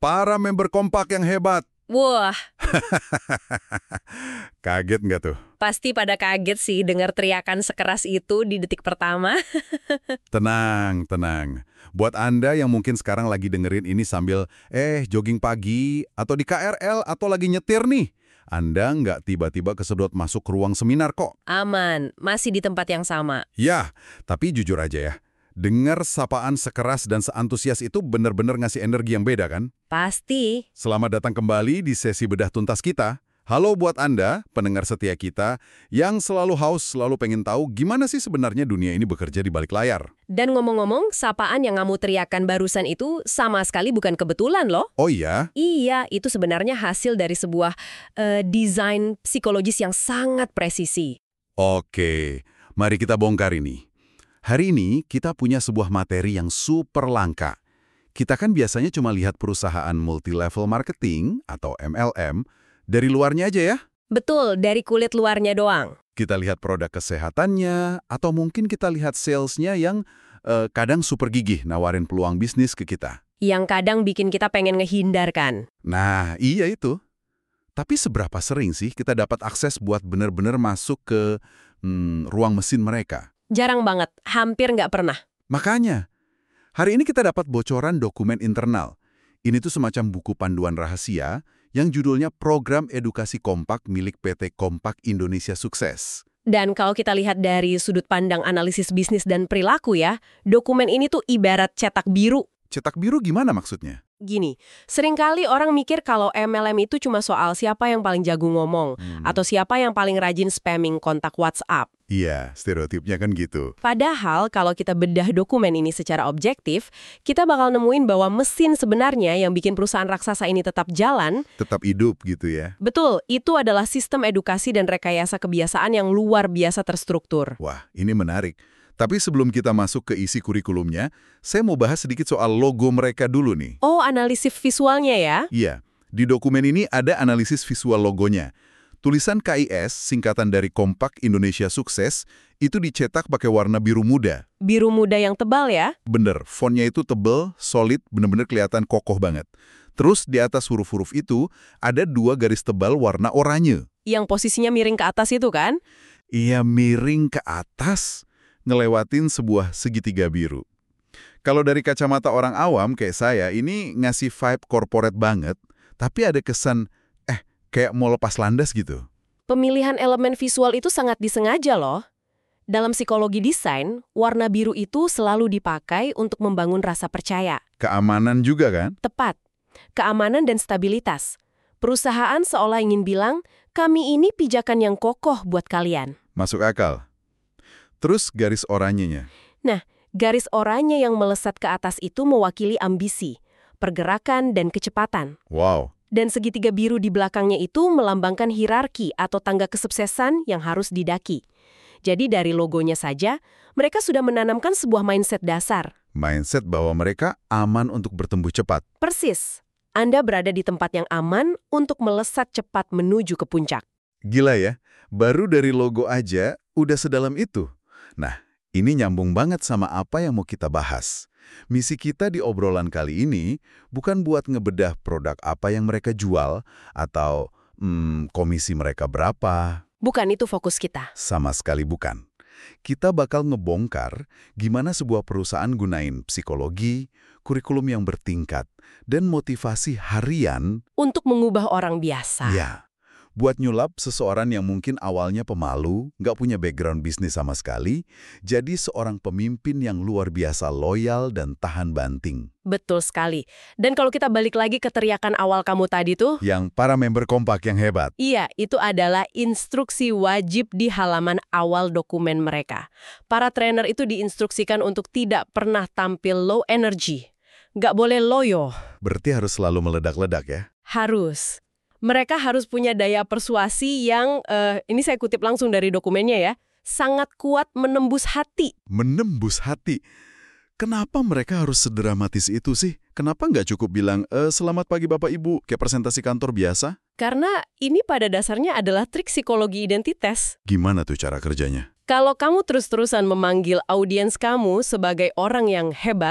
para member kompak yang hebat. Wah, Kaget nggak tuh? pasti pada kaget sih dengar teriakan sekeras itu di detik pertama. Tenang, tenang. Buat Anda yang mungkin sekarang lagi dengerin ini sambil jogging pagi, atau di KRL, atau lagi nyetir nih, Anda nggak tiba-tiba kesedot masuk ke ruang seminar kok. Aman, masih di tempat yang sama. Ya, tapi jujur aja ya, dengar sapaan sekeras dan seantusias itu benar-benar ngasih energi yang beda kan? Pasti. Selamat datang kembali di sesi bedah tuntas kita. Halo buat Anda, pendengar setia kita, yang selalu haus, selalu pengen tahu gimana sih sebenarnya dunia ini bekerja di balik layar. Dan ngomong-ngomong, sapaan yang kamu teriakan barusan itu sama sekali bukan kebetulan loh. Oh iya? Iya, itu sebenarnya hasil dari sebuah desain psikologis yang sangat presisi. Oke, mari kita bongkar ini. Hari ini kita punya sebuah materi yang super langka. Kita kan biasanya cuma lihat perusahaan multi-level marketing atau MLM dari luarnya aja ya. Betul, dari kulit luarnya doang. Kita lihat produk kesehatannya, atau mungkin kita lihat salesnya yang kadang super gigih nawarin peluang bisnis ke kita. Yang kadang bikin kita pengen ngehindarkan. Nah, iya itu. Tapi seberapa sering sih kita dapat akses buat benar-benar masuk ke ruang mesin mereka? Jarang banget, hampir nggak pernah. Makanya, hari ini kita dapat bocoran dokumen internal. Ini tuh semacam buku panduan rahasia yang judulnya Program Edukasi Kompak milik PT Kompak Indonesia Sukses. Dan kalau kita lihat dari sudut pandang analisis bisnis dan perilaku ya, dokumen ini tuh ibarat cetak biru. Cetak biru gimana maksudnya? Gini, seringkali orang mikir kalau MLM itu cuma soal siapa yang paling jago ngomong, atau siapa yang paling rajin spamming kontak WhatsApp. Iya, stereotipnya kan gitu. Padahal kalau kita bedah dokumen ini secara objektif, kita bakal nemuin bahwa mesin sebenarnya yang bikin perusahaan raksasa ini tetap jalan. Tetap hidup gitu ya. Betul, itu adalah sistem edukasi dan rekayasa kebiasaan yang luar biasa terstruktur. Wah, ini menarik. Tapi sebelum kita masuk ke isi kurikulumnya, saya mau bahas sedikit soal logo mereka dulu nih. Oh, analisis visualnya ya? Iya, di dokumen ini ada analisis visual logonya. Tulisan KIS, singkatan dari Kompak Indonesia Sukses, itu dicetak pakai warna biru muda. Biru muda yang tebal ya? Bener, fontnya itu tebel, solid, bener-bener kelihatan kokoh banget. Terus di atas huruf-huruf itu, ada 2 garis tebal warna oranye. Yang posisinya miring ke atas itu kan? Iya, miring ke atas, ngelewatin sebuah segitiga biru. Kalau dari kacamata orang awam kayak saya, ini ngasih vibe corporate banget, tapi ada kesan, kayak mau lepas landas gitu. Pemilihan elemen visual itu sangat disengaja loh. Dalam psikologi desain, warna biru itu selalu dipakai untuk membangun rasa percaya. Keamanan juga kan? Tepat. Keamanan dan stabilitas. Perusahaan seolah ingin bilang, kami ini pijakan yang kokoh buat kalian. Masuk akal. Terus garis oranyenya. Nah, garis oranye yang melesat ke atas itu mewakili ambisi, pergerakan, dan kecepatan. Wow. Dan segitiga biru di belakangnya itu melambangkan hierarki atau tangga kesuksesan yang harus didaki. Jadi dari logonya saja, mereka sudah menanamkan sebuah mindset dasar. Mindset bahwa mereka aman untuk bertumbuh cepat. Persis. Anda berada di tempat yang aman untuk melesat cepat menuju ke puncak. Gila ya, baru dari logo aja udah sedalam itu. Nah, ini nyambung banget sama apa yang mau kita bahas. Misi kita di obrolan kali ini bukan buat ngebedah produk apa yang mereka jual atau komisi mereka berapa. Bukan itu fokus kita. Sama sekali bukan. Kita bakal ngebongkar gimana sebuah perusahaan gunain psikologi, kurikulum yang bertingkat, dan motivasi harian Untuk mengubah orang biasa. ya, buat nyulap seseorang yang mungkin awalnya pemalu, nggak punya background bisnis sama sekali, jadi seorang pemimpin yang luar biasa loyal dan tahan banting. Betul sekali. Dan kalau kita balik lagi ke teriakan awal kamu tadi tuh, Yang para member kompak yang hebat. iya, itu adalah instruksi wajib di halaman awal dokumen mereka. Para trainer itu diinstruksikan untuk tidak pernah tampil low energy. Nggak boleh loyo. Berarti harus selalu meledak-ledak ya? Harus. Mereka harus punya daya persuasi yang, ini saya kutip langsung dari dokumennya ya, sangat kuat menembus hati. Menembus hati. Kenapa mereka harus sedramatis itu sih? Kenapa nggak cukup bilang, selamat pagi Bapak Ibu, kayak presentasi kantor biasa? Karena ini pada dasarnya adalah trik psikologi identitas. Gimana tuh cara kerjanya? Kalau kamu terus-terusan memanggil audiens kamu sebagai orang yang hebat,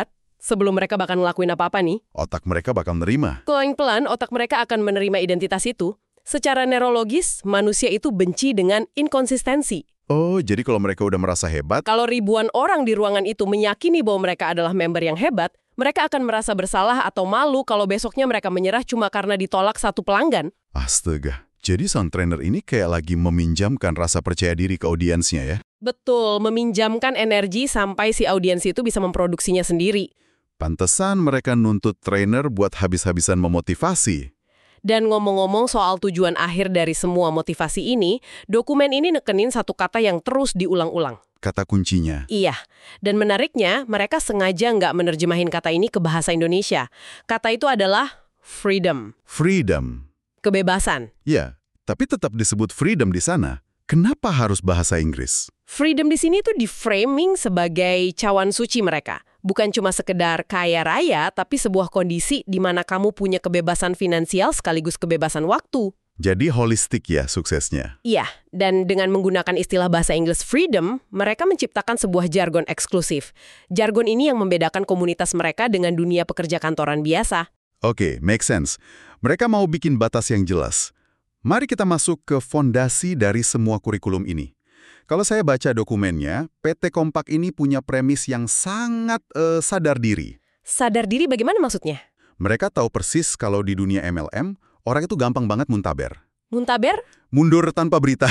sebelum mereka bakal ngelakuin apa-apa nih. Otak mereka bakal nerima. Pelan-pelan otak mereka akan menerima identitas itu. Secara neurologis, manusia itu benci dengan inkonsistensi. Oh, jadi kalau mereka udah merasa hebat, Kalau ribuan orang di ruangan itu meyakini bahwa mereka adalah member yang hebat, mereka akan merasa bersalah atau malu kalau besoknya mereka menyerah cuma karena ditolak satu pelanggan. astaga. Jadi sound trainer ini kayak lagi meminjamkan rasa percaya diri ke audiensnya ya. Betul, meminjamkan energi sampai si audiens itu bisa memproduksinya sendiri. Pantesan mereka nuntut trainer buat habis-habisan memotivasi. Dan ngomong-ngomong soal tujuan akhir dari semua motivasi ini, dokumen ini nekenin satu kata yang terus diulang-ulang. Kata kuncinya. Iya, dan menariknya mereka sengaja nggak menerjemahin kata ini ke bahasa Indonesia. Kata itu adalah freedom, Freedom. kebebasan. Ya, tapi tetap disebut freedom di sana. Kenapa harus bahasa Inggris? Freedom di sini tuh di-framing sebagai cawan suci mereka. Bukan cuma sekedar kaya raya, tapi sebuah kondisi di mana kamu punya kebebasan finansial sekaligus kebebasan waktu. Jadi holistik ya suksesnya. Iya, dan dengan menggunakan istilah bahasa Inggris freedom, mereka menciptakan sebuah jargon eksklusif. Jargon ini yang membedakan komunitas mereka dengan dunia pekerja kantoran biasa. Oke, make sense. Mereka mau bikin batas yang jelas. Mari kita masuk ke fondasi dari semua kurikulum ini. Kalau saya baca dokumennya, PT Kompak ini punya premis yang sangat sadar diri. Sadar diri bagaimana maksudnya? Mereka tahu persis kalau di dunia MLM, orang itu gampang banget muntaber. Muntaber? Mundur tanpa berita.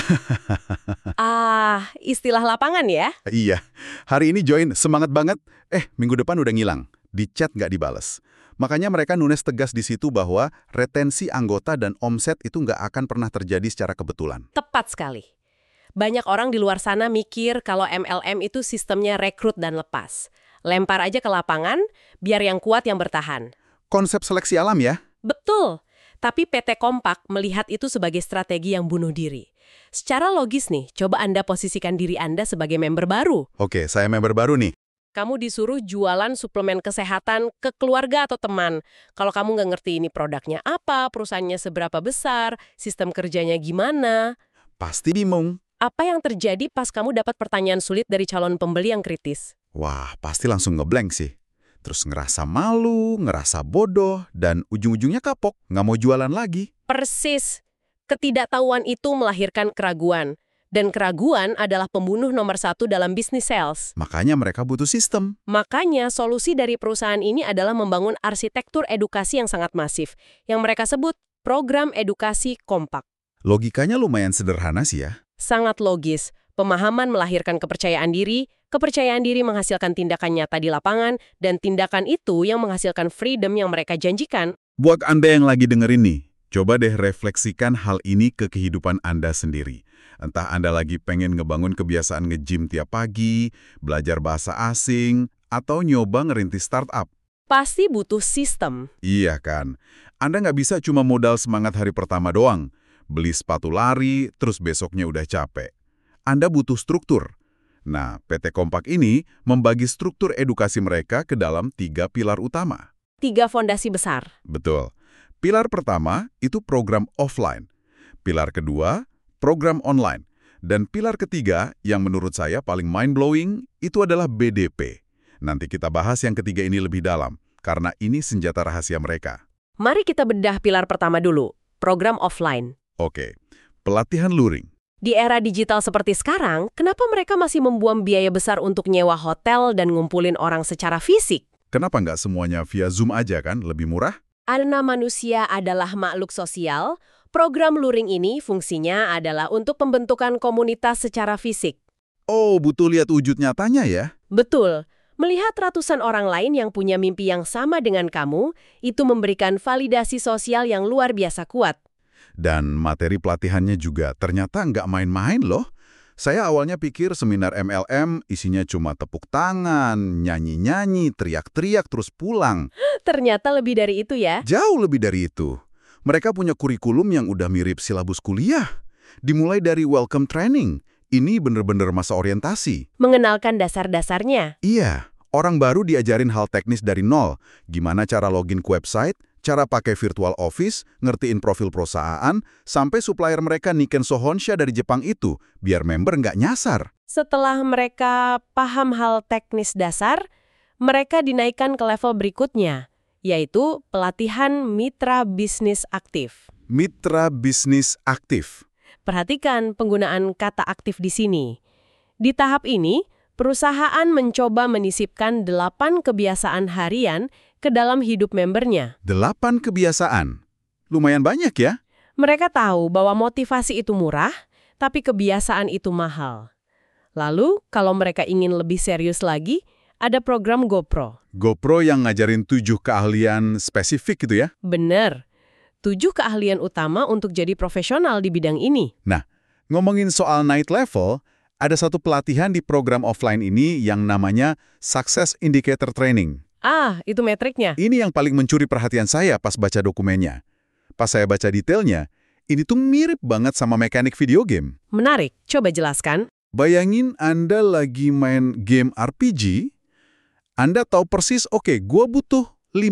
Istilah lapangan ya? Iya, hari ini join semangat banget, minggu depan udah ngilang. Di chat nggak dibales. Makanya mereka nulis tegas di situ bahwa retensi anggota dan omset itu nggak akan pernah terjadi secara kebetulan. Tepat sekali. Banyak orang di luar sana mikir kalau MLM itu sistemnya rekrut dan lepas. Lempar aja ke lapangan, biar yang kuat yang bertahan. Konsep seleksi alam ya? Betul. Tapi PT Kompak melihat itu sebagai strategi yang bunuh diri. Secara logis nih, coba Anda posisikan diri Anda sebagai member baru. Oke, saya member baru nih. Kamu disuruh jualan suplemen kesehatan ke keluarga atau teman. Kalau kamu nggak ngerti ini produknya apa, perusahaannya seberapa besar, sistem kerjanya gimana. Pasti bingung. Apa yang terjadi pas kamu dapat pertanyaan sulit dari calon pembeli yang kritis? Wah, pasti langsung ngeblank sih. Terus ngerasa malu, ngerasa bodoh, dan ujung-ujungnya kapok, nggak mau jualan lagi. Persis. Ketidaktahuan itu melahirkan keraguan. Dan keraguan adalah pembunuh nomor satu dalam bisnis sales. Makanya mereka butuh sistem. Makanya solusi dari perusahaan ini adalah membangun arsitektur edukasi yang sangat masif. Yang mereka sebut program edukasi kompak. Logikanya lumayan sederhana sih ya. Sangat logis. Pemahaman melahirkan kepercayaan diri menghasilkan tindakan nyata di lapangan, dan tindakan itu yang menghasilkan freedom yang mereka janjikan. Buat Anda yang lagi dengerin nih, coba deh refleksikan hal ini ke kehidupan Anda sendiri. Entah Anda lagi pengen ngebangun kebiasaan nge-gym tiap pagi, belajar bahasa asing, atau nyoba ngerintis startup. Pasti butuh sistem. Iya kan? Anda nggak bisa cuma modal semangat hari pertama doang. Beli sepatu lari, terus besoknya udah capek. Anda butuh struktur. Nah, PT Kompak ini membagi struktur edukasi mereka ke dalam 3 pilar utama. 3 fondasi besar. Betul. Pilar pertama itu program offline. Pilar kedua, program online. Dan pilar ketiga, yang menurut saya paling mind-blowing, itu adalah BDP. Nanti kita bahas yang ketiga ini lebih dalam, karena ini senjata rahasia mereka. Mari kita bedah pilar pertama dulu, program offline. Oke, pelatihan luring. Di era digital seperti sekarang, kenapa mereka masih membuang biaya besar untuk nyewa hotel dan ngumpulin orang secara fisik? Kenapa nggak semuanya via Zoom aja kan, lebih murah? Karena manusia adalah makhluk sosial, program luring ini fungsinya adalah untuk pembentukan komunitas secara fisik. Oh, butuh lihat wujud nyatanya ya? Betul. Melihat ratusan orang lain yang punya mimpi yang sama dengan kamu, itu memberikan validasi sosial yang luar biasa kuat. Dan materi pelatihannya juga ternyata nggak main-main loh. Saya awalnya pikir seminar MLM isinya cuma tepuk tangan, nyanyi-nyanyi, teriak-teriak, terus pulang. Ternyata lebih dari itu ya. Jauh lebih dari itu. Mereka punya kurikulum yang udah mirip silabus kuliah. Dimulai dari welcome training. Ini bener-bener masa orientasi. Mengenalkan dasar-dasarnya. Iya, orang baru diajarin hal teknis dari nol. Gimana cara login ke website, cara pakai virtual office, ngertiin profil perusahaan, sampai supplier mereka Niken Sohonsha dari Jepang itu, biar member nggak nyasar. Setelah mereka paham hal teknis dasar, mereka dinaikkan ke level berikutnya, yaitu pelatihan mitra bisnis aktif. Mitra bisnis aktif. Perhatikan penggunaan kata aktif di sini. Di tahap ini, perusahaan mencoba menyisipkan 8 kebiasaan harian ke dalam hidup membernya. 8 kebiasaan. Lumayan banyak ya? Mereka tahu bahwa motivasi itu murah, tapi kebiasaan itu mahal. Lalu, kalau mereka ingin lebih serius lagi, ada program GoPro. GoPro yang ngajarin 7 keahlian spesifik gitu ya? Bener. 7 keahlian utama untuk jadi profesional di bidang ini. Nah, ngomongin soal night level, ada satu pelatihan di program offline ini yang namanya Success Indicator Training. Itu metriknya. Ini yang paling mencuri perhatian saya pas baca dokumennya. Pas saya baca detailnya, ini tuh mirip banget sama mekanik video game. Menarik, coba jelaskan. Bayangin Anda lagi main game RPG, Anda tahu persis, oke, gua butuh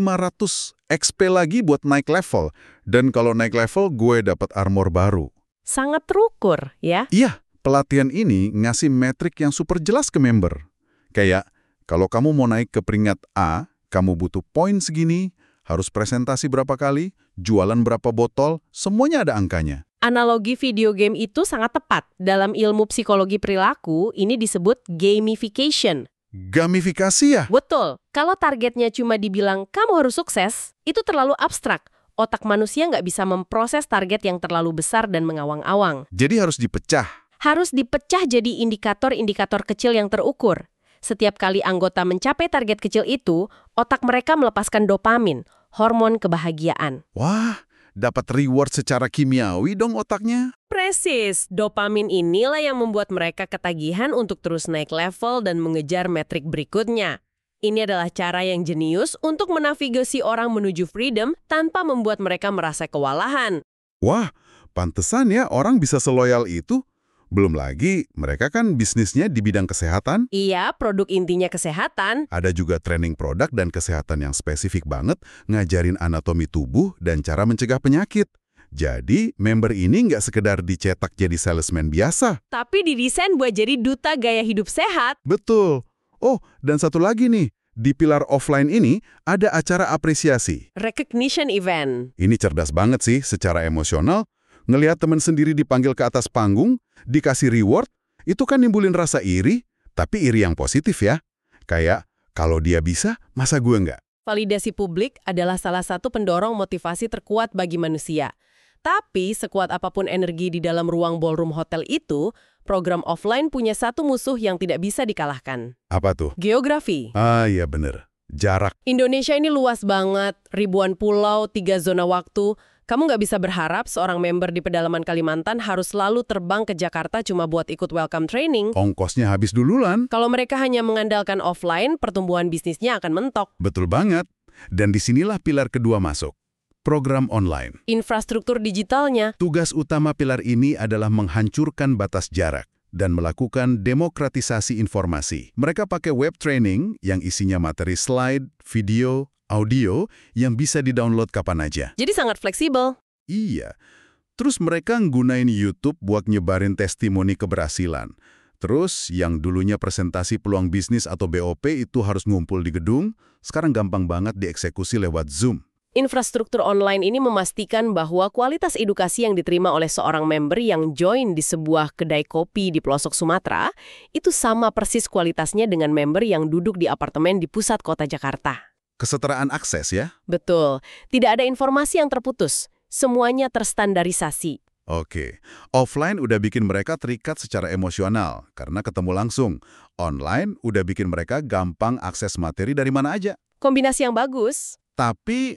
500 XP lagi buat naik level. Dan kalau naik level, gue dapat armor baru. Sangat terukur, ya? Iya, pelatihan ini ngasih metrik yang super jelas ke member. Kayak, kalau kamu mau naik ke peringkat A, kamu butuh poin segini, harus presentasi berapa kali, jualan berapa botol, semuanya ada angkanya. Analogi video game itu sangat tepat. Dalam ilmu psikologi perilaku, ini disebut gamification. Gamifikasi ya? Betul. Kalau targetnya cuma dibilang, kamu harus sukses, itu terlalu abstrak. Otak manusia nggak bisa memproses target yang terlalu besar dan mengawang-awang. Jadi harus dipecah. Harus dipecah jadi indikator-indikator kecil yang terukur. Setiap kali anggota mencapai target kecil itu, otak mereka melepaskan dopamin, hormon kebahagiaan. Wah, dapat reward secara kimiawi dong otaknya. Presis, dopamin inilah yang membuat mereka ketagihan untuk terus naik level dan mengejar metrik berikutnya. Ini adalah cara yang jenius untuk menavigasi orang menuju freedom tanpa membuat mereka merasa kewalahan. Wah, pantesan ya orang bisa seloyal itu. Belum lagi, mereka kan bisnisnya di bidang kesehatan. Iya, produk intinya kesehatan. Ada juga training produk dan kesehatan yang spesifik banget, ngajarin anatomi tubuh dan cara mencegah penyakit. Jadi, member ini nggak sekedar dicetak jadi salesman biasa. Tapi didesain buat jadi duta gaya hidup sehat. Betul. Oh, dan satu lagi nih, di pilar offline ini ada acara apresiasi. Recognition event. Ini cerdas banget sih secara emosional. Ngelihat teman sendiri dipanggil ke atas panggung, dikasih reward, itu kan nimbulin rasa iri, tapi iri yang positif ya. Kayak, kalau dia bisa, masa gue nggak? Validasi publik adalah salah satu pendorong motivasi terkuat bagi manusia. Tapi, sekuat apapun energi di dalam ruang ballroom hotel itu, program offline punya satu musuh yang tidak bisa dikalahkan. Apa tuh? Geografi. Iya bener. Jarak. Indonesia ini luas banget, ribuan pulau, 3 zona waktu. Kamu nggak bisa berharap seorang member di pedalaman Kalimantan harus selalu terbang ke Jakarta cuma buat ikut welcome training. Ongkosnya habis duluan. Kalau mereka hanya mengandalkan offline, pertumbuhan bisnisnya akan mentok. Betul banget. Dan disinilah pilar kedua masuk. Program online. Infrastruktur digitalnya. Tugas utama pilar ini adalah menghancurkan batas jarak dan melakukan demokratisasi informasi. Mereka pakai web training yang isinya materi slide, video, audio yang bisa di-download kapan aja. Jadi sangat fleksibel. Iya. Terus mereka nggunain YouTube buat nyebarin testimoni keberhasilan. Terus yang dulunya presentasi peluang bisnis atau BOP itu harus ngumpul di gedung, sekarang gampang banget dieksekusi lewat Zoom. Infrastruktur online ini memastikan bahwa kualitas edukasi yang diterima oleh seorang member yang join di sebuah kedai kopi di pelosok Sumatera itu sama persis kualitasnya dengan member yang duduk di apartemen di pusat kota Jakarta. Kesetaraan akses ya? Betul. Tidak ada informasi yang terputus. Semuanya terstandarisasi. Oke. Offline udah bikin mereka terikat secara emosional karena ketemu langsung. Online udah bikin mereka gampang akses materi dari mana aja. Kombinasi yang bagus. Tapi,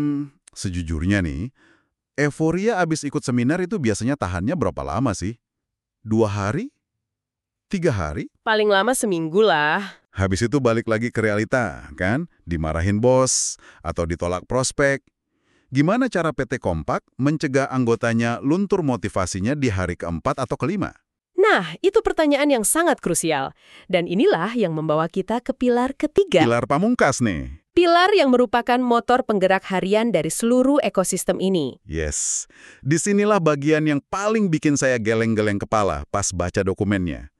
sejujurnya nih, euforia abis ikut seminar itu biasanya tahannya berapa lama sih? 2 hari? 3 hari? Paling lama seminggu lah. Habis itu balik lagi ke realita, kan? Dimarahin bos, atau ditolak prospek. Gimana cara PT Kompak mencegah anggotanya luntur motivasinya di hari keempat atau kelima? Nah, itu pertanyaan yang sangat krusial. Dan inilah yang membawa kita ke pilar ketiga. Pilar pamungkas nih. Pilar yang merupakan motor penggerak harian dari seluruh ekosistem ini. Yes. Disinilah bagian yang paling bikin saya geleng-geleng kepala pas baca dokumennya.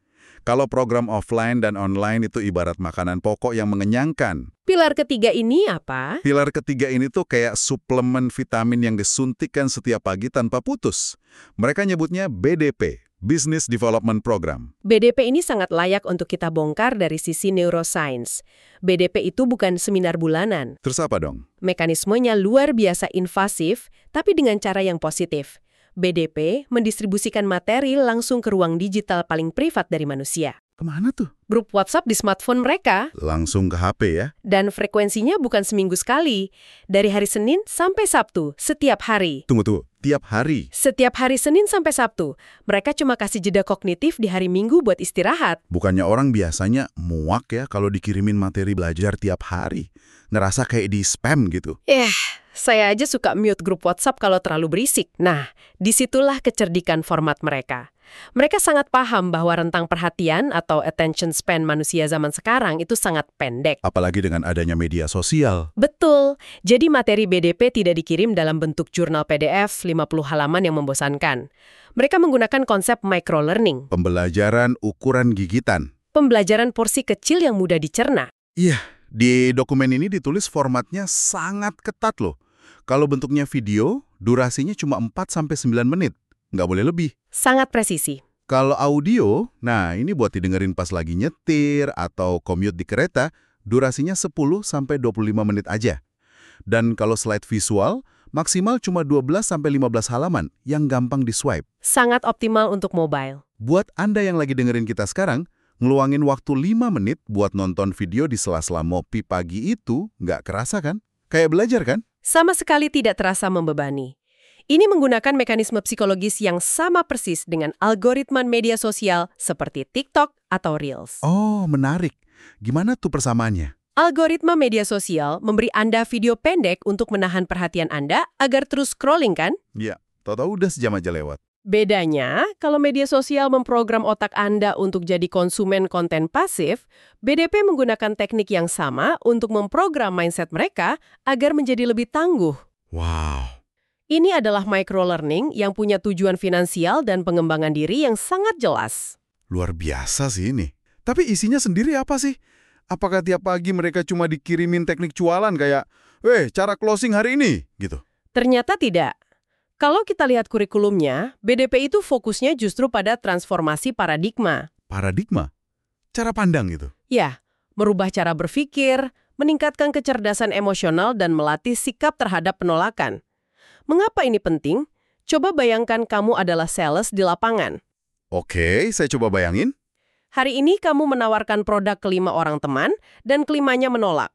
Kalau program offline dan online itu ibarat makanan pokok yang mengenyangkan. Pilar ketiga ini apa? Pilar ketiga ini tuh kayak suplemen vitamin yang disuntikkan setiap pagi tanpa putus. Mereka nyebutnya BDP, Business Development Program. BDP ini sangat layak untuk kita bongkar dari sisi neuroscience. BDP itu bukan seminar bulanan. Terus apa dong? Mekanismenya luar biasa invasif, tapi dengan cara yang positif. BDP mendistribusikan materi langsung ke ruang digital paling privat dari manusia. Kemana tuh? Grup WhatsApp di smartphone mereka, Langsung ke HP ya? dan frekuensinya bukan seminggu sekali. Dari hari Senin sampai Sabtu, setiap hari. Tunggu, tiap hari? Setiap hari Senin sampai Sabtu, mereka cuma kasih jeda kognitif di hari Minggu buat istirahat. Bukannya orang biasanya muak ya kalau dikirimin materi belajar tiap hari. Ngerasa kayak di spam gitu. Saya aja suka mute grup WhatsApp kalau terlalu berisik. Nah, disitulah kecerdikan format mereka. Mereka sangat paham bahwa rentang perhatian atau attention span manusia zaman sekarang itu sangat pendek. Apalagi dengan adanya media sosial. Betul. Jadi materi BDP tidak dikirim dalam bentuk jurnal PDF 50 halaman yang membosankan. Mereka menggunakan konsep microlearning. Pembelajaran ukuran gigitan. Pembelajaran porsi kecil yang mudah dicerna. Iya, di dokumen ini ditulis formatnya sangat ketat loh. Kalau bentuknya video, durasinya cuma 4-9 menit. Nggak boleh lebih. Sangat presisi. Kalau audio, nah ini buat didengerin pas lagi nyetir atau commute di kereta, durasinya 10-25 menit aja. Dan kalau slide visual, maksimal cuma 12-15 halaman yang gampang di-swipe. Sangat optimal untuk mobile. Buat Anda yang lagi dengerin kita sekarang, ngeluangin waktu 5 menit buat nonton video di sela-sela ngopi pagi itu nggak kerasa kan? Kayak belajar kan? Sama sekali tidak terasa membebani. Ini menggunakan mekanisme psikologis yang sama persis dengan algoritma media sosial seperti TikTok atau Reels. Oh, menarik. Gimana tuh persamaannya? Algoritma media sosial memberi Anda video pendek untuk menahan perhatian Anda agar terus scrolling kan? Ya, tahu-tahu udah sejam aja lewat. Bedanya, kalau media sosial memprogram otak Anda untuk jadi konsumen konten pasif, BDP menggunakan teknik yang sama untuk memprogram mindset mereka agar menjadi lebih tangguh. Wow. Ini adalah microlearning yang punya tujuan finansial dan pengembangan diri yang sangat jelas. Luar biasa sih ini. Tapi isinya sendiri apa sih? Apakah tiap pagi mereka cuma dikirimin teknik jualan kayak, cara closing hari ini, gitu? Ternyata tidak. Kalau kita lihat kurikulumnya, BDP itu fokusnya justru pada transformasi paradigma. Paradigma? Cara pandang gitu? Ya, merubah cara berpikir, meningkatkan kecerdasan emosional dan melatih sikap terhadap penolakan. Mengapa ini penting? Coba bayangkan kamu adalah sales di lapangan. Oke, saya coba bayangin. Hari ini kamu menawarkan produk ke 5 orang teman, dan kelimanya menolak.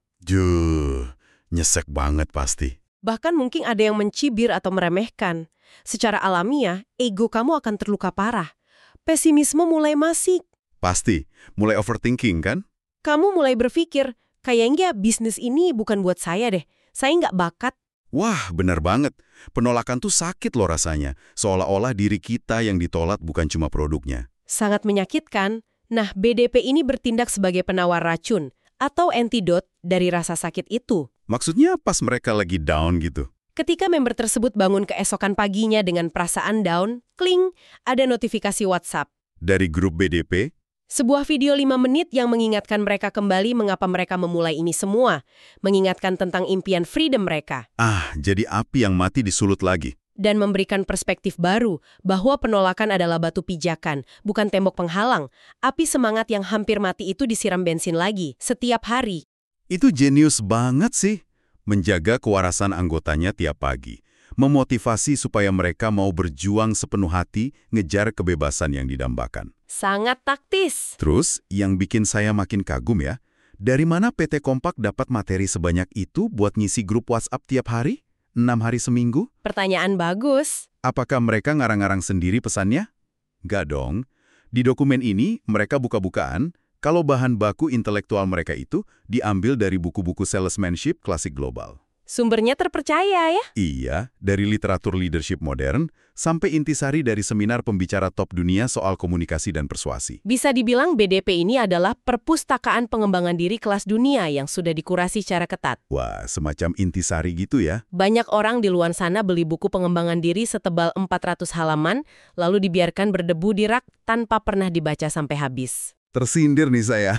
Nyesek banget pasti. Bahkan mungkin ada yang mencibir atau meremehkan. Secara alamiah, ego kamu akan terluka parah. Pesimisme mulai masik. Pasti. Mulai overthinking kan? Kamu mulai berpikir, kayaknya bisnis ini bukan buat saya deh. Saya nggak bakat. Wah, benar banget. Penolakan tuh sakit loh rasanya. Seolah-olah diri kita yang ditolak bukan cuma produknya. Sangat menyakitkan. Nah, BDP ini bertindak sebagai penawar racun atau antidot dari rasa sakit itu. Maksudnya pas mereka lagi down gitu? Ketika member tersebut bangun keesokan paginya dengan perasaan down, kling, ada notifikasi WhatsApp. Dari grup BDP? Sebuah video 5 menit yang mengingatkan mereka kembali mengapa mereka memulai ini semua. Mengingatkan tentang impian freedom mereka. Jadi api yang mati disulut lagi. Dan memberikan perspektif baru bahwa penolakan adalah batu pijakan, bukan tembok penghalang. Api semangat yang hampir mati itu disiram bensin lagi, setiap hari. Itu jenius banget sih. Menjaga kewarasan anggotanya tiap pagi. Memotivasi supaya mereka mau berjuang sepenuh hati ngejar kebebasan yang didambakan. Sangat taktis. Terus, yang bikin saya makin kagum ya, dari mana PT Kompak dapat materi sebanyak itu buat ngisi grup WhatsApp tiap hari? 6 hari seminggu? Pertanyaan bagus. Apakah mereka ngarang-ngarang sendiri pesannya? Nggak dong. Di dokumen ini, mereka buka-bukaan kalau bahan baku intelektual mereka itu diambil dari buku-buku salesmanship klasik global. Sumbernya terpercaya ya? Iya, dari literatur leadership modern sampai intisari dari seminar pembicara top dunia soal komunikasi dan persuasi. Bisa dibilang BDP ini adalah perpustakaan pengembangan diri kelas dunia yang sudah dikurasi secara ketat. Wah, semacam intisari gitu ya. Banyak orang di luar sana beli buku pengembangan diri setebal 400 halaman, lalu dibiarkan berdebu di rak tanpa pernah dibaca sampai habis. Tersindir nih saya.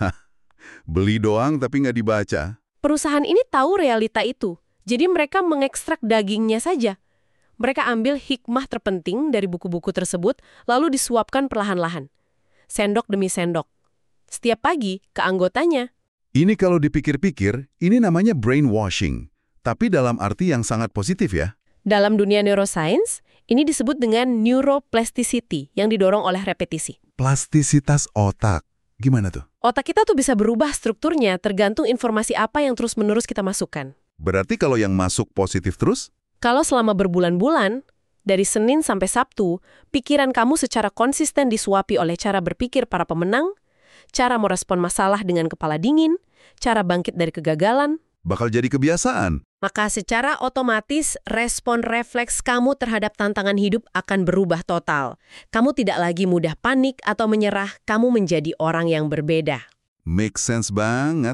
Beli doang tapi nggak dibaca. Perusahaan ini tahu realita itu, jadi mereka mengekstrak dagingnya saja. Mereka ambil hikmah terpenting dari buku-buku tersebut, lalu disuapkan perlahan-lahan. Sendok demi sendok. Setiap pagi ke anggotanya. Ini kalau dipikir-pikir, ini namanya brainwashing. Tapi dalam arti yang sangat positif ya. Dalam dunia neuroscience, ini disebut dengan neuroplasticity yang didorong oleh repetisi. Plastisitas otak. Gimana tuh? Otak kita tuh bisa berubah strukturnya tergantung informasi apa yang terus-menerus kita masukkan. Berarti kalau yang masuk positif terus? Kalau selama berbulan-bulan, dari Senin sampai Sabtu, pikiran kamu secara konsisten disuapi oleh cara berpikir para pemenang, cara merespon masalah dengan kepala dingin, cara bangkit dari kegagalan, Bakal jadi kebiasaan. maka secara otomatis respon refleks kamu terhadap tantangan hidup akan berubah total. Kamu tidak lagi mudah panik atau menyerah, kamu menjadi orang yang berbeda. Make sense banget.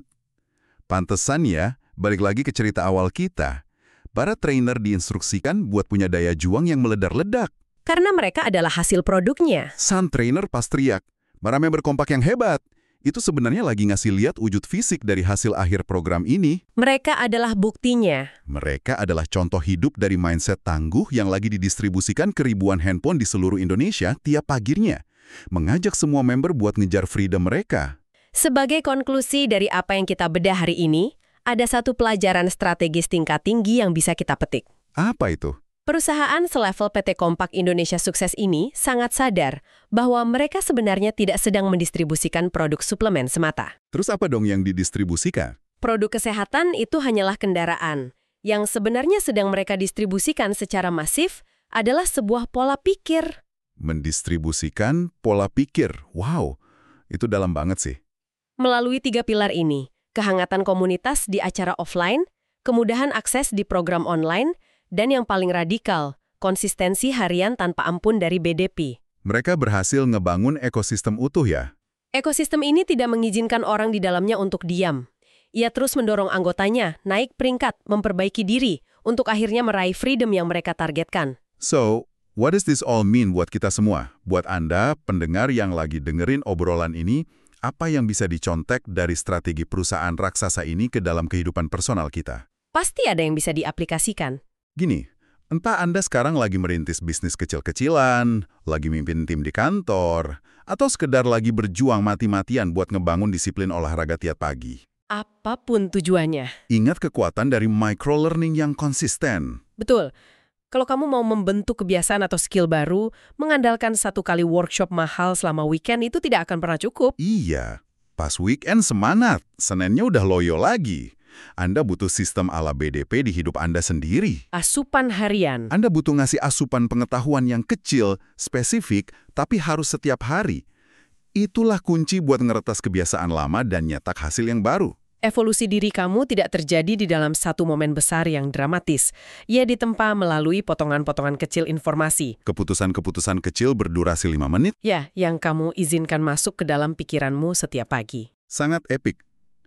Pantesan ya, balik lagi ke cerita awal kita. Para trainer diinstruksikan buat punya daya juang yang meledar-ledak. Karena mereka adalah hasil produknya. Sun trainer pas teriak, para member kompak yang hebat. Itu sebenarnya lagi ngasih lihat wujud fisik dari hasil akhir program ini. Mereka adalah buktinya. Mereka adalah contoh hidup dari mindset tangguh yang lagi didistribusikan ke ribuan handphone di seluruh Indonesia tiap paginya. Mengajak semua member buat ngejar freedom mereka. Sebagai konklusi dari apa yang kita bedah hari ini, ada satu pelajaran strategis tingkat tinggi yang bisa kita petik. Apa itu? Perusahaan selevel PT Kompak Indonesia Sukses ini sangat sadar bahwa mereka sebenarnya tidak sedang mendistribusikan produk suplemen semata. Terus apa dong yang didistribusikan? Produk kesehatan itu hanyalah kendaraan. Yang sebenarnya sedang mereka distribusikan secara masif adalah sebuah pola pikir. Mendistribusikan pola pikir. Wow, itu dalam banget sih. Melalui 3 pilar ini, kehangatan komunitas di acara offline, kemudahan akses di program online, dan yang paling radikal, konsistensi harian tanpa ampun dari BDP. Mereka berhasil ngebangun ekosistem utuh ya. Ekosistem ini tidak mengizinkan orang di dalamnya untuk diam. Ia terus mendorong anggotanya naik peringkat, memperbaiki diri, untuk akhirnya meraih freedom yang mereka targetkan. So, what does this all mean buat kita semua? Buat Anda, pendengar yang lagi dengerin obrolan ini, apa yang bisa dicontek dari strategi perusahaan raksasa ini ke dalam kehidupan personal kita? Pasti ada yang bisa diaplikasikan. Gini, entah Anda sekarang lagi merintis bisnis kecil-kecilan, lagi mimpin tim di kantor, atau sekedar lagi berjuang mati-matian buat ngebangun disiplin olahraga tiap pagi. Apapun tujuannya. Ingat kekuatan dari microlearning yang konsisten. Betul. Kalau kamu mau membentuk kebiasaan atau skill baru, mengandalkan 1 kali workshop mahal selama weekend itu tidak akan pernah cukup. Iya, pas weekend semangat, Seninnya udah loyo lagi. Anda butuh sistem ala BDP di hidup Anda sendiri. Asupan harian. Anda butuh ngasih asupan pengetahuan yang kecil, spesifik, tapi harus setiap hari. Itulah kunci buat ngeretas kebiasaan lama dan nyetak hasil yang baru. Evolusi diri kamu tidak terjadi di dalam satu momen besar yang dramatis. Ia ditempa melalui potongan-potongan kecil informasi. Keputusan-keputusan kecil berdurasi 5 menit. Ya, yang kamu izinkan masuk ke dalam pikiranmu setiap pagi. Sangat epik.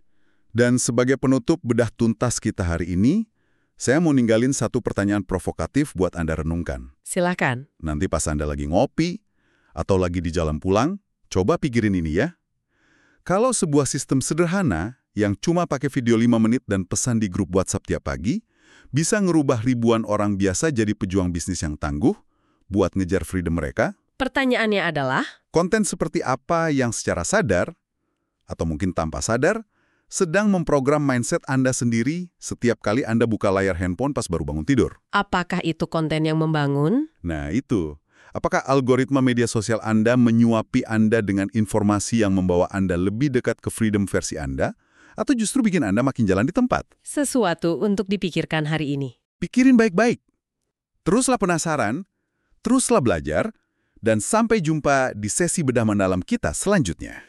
Dan sebagai penutup bedah tuntas kita hari ini, saya mau ninggalin satu pertanyaan provokatif buat Anda renungkan. Silakan. Nanti pas Anda lagi ngopi, atau lagi di jalan pulang, coba pikirin ini ya. Kalau sebuah sistem sederhana yang cuma pakai video 5 menit dan pesan di grup WhatsApp tiap pagi, bisa ngerubah ribuan orang biasa jadi pejuang bisnis yang tangguh buat ngejar freedom mereka, Pertanyaannya adalah, konten seperti apa yang secara sadar, atau mungkin tanpa sadar, sedang memprogram mindset Anda sendiri setiap kali Anda buka layar handphone pas baru bangun tidur. apakah itu konten yang membangun? Nah itu, apakah algoritma media sosial Anda menyuapi Anda dengan informasi yang membawa Anda lebih dekat ke freedom versi Anda, atau justru bikin Anda makin jalan di tempat? Sesuatu untuk dipikirkan hari ini. Pikirin baik-baik. Teruslah penasaran, teruslah belajar, dan sampai jumpa di sesi bedah mendalam kita selanjutnya.